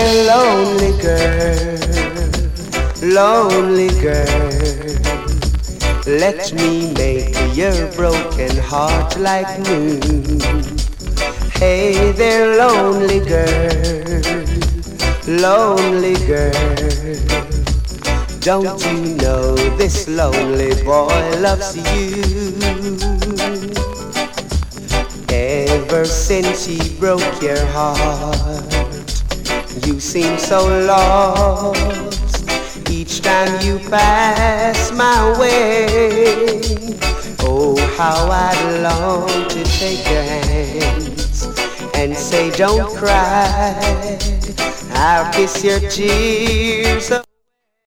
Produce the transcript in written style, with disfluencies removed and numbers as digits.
there, lonely girl, let me make your broken heart like new. Hey there, lonely girl, don't you know this lonely boy loves you? Ever since he broke your heart, you seem so lost each time you pass my way. Oh, how I'd long to take your hands and say don't cry, I'll kiss your tears